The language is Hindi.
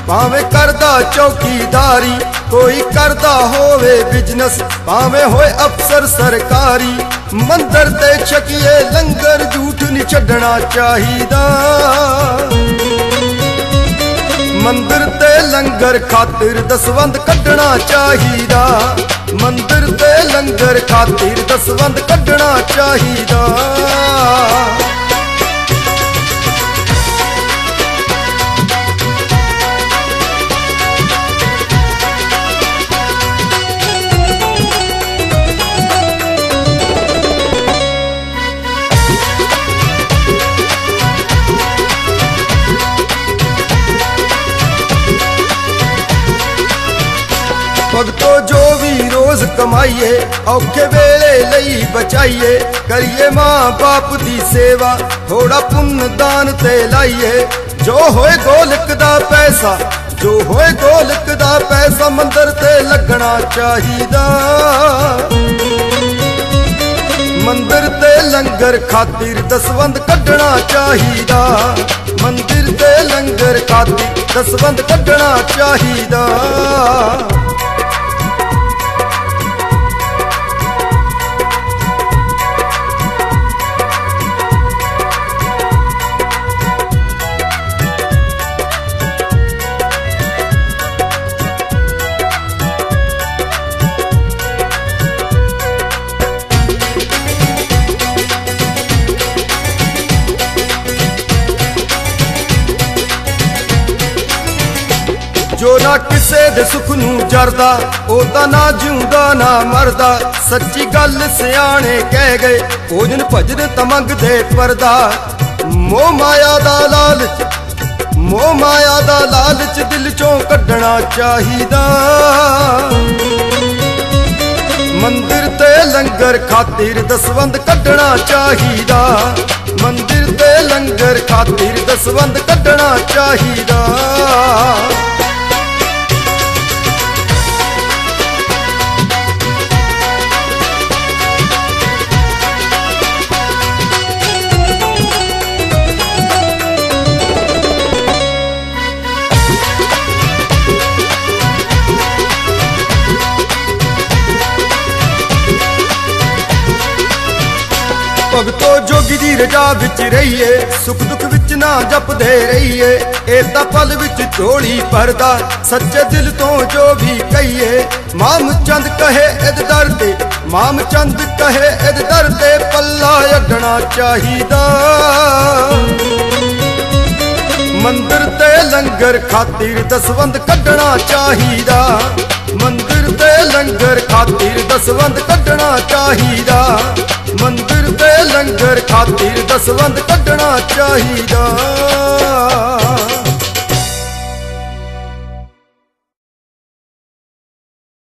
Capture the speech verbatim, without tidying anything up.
भावे करदा चौकीदारी, कोई करदा होवे बिजनेस, भावे होए अफसर सरकारी। मंदिर ते छकिए लंगर झूठ नहीं छड्डना चाहिदा। मंदिर ते लंगर खातिर दसवंध कड्डना चाहिदा। मंदिर ते लंगर खातिर दसवंध कड्डना चाहिदा। भगतो जो भी रोज कमाइए, औखे वेले लई बचाइए। करिए मां बाप दी सेवा, थोड़ा पुण्य दान ते लाइए। जो होए गोलक दा पैसा, जो होए गोलक दा पैसा मंदिर ते लगना चाहिदा। मंदिर ते लंगर खातिर दसवंध कड्डना चाहिदा। मंदिर ते लंगर खातिर दसवंध कड्डना चाहिदा। जो ना किसे दे सुख नू जरदा, ओ तां ना जिउंदा ना मरदा। सच्ची गल सियाणे कह गए, भोजन भजन तां मंगदे परदा। मोह माया दा लालच, मोह माया दा लालच दिल चों कड्डना चाहिदा। मंदिर ते लंगर खातिर दसवंध कड्डना चाहिदा। मंदिर ते लंगर खातिर दसवंध कड्डना चाहिदा। भगतो जोगी दी रजा विच रहिए, सुख दुख विच ना जपदे रहिए। ए तां पल विच झोली भरदा, सच्चे दिल तो जो भी कहिए। माम चंद कहे इद दर ते, माम चंद कहे इद दर ते पल्ला अड्डना चाहिदा। मंदिर ते लंगर खातिर दसवंध कड्डना चाहिदा। मंदिर ते लंगर खातिर दसवंध कड्डना चाहिदा। मंदिर ते लंगर खातिर दसवंध कड्डना चाहिदा।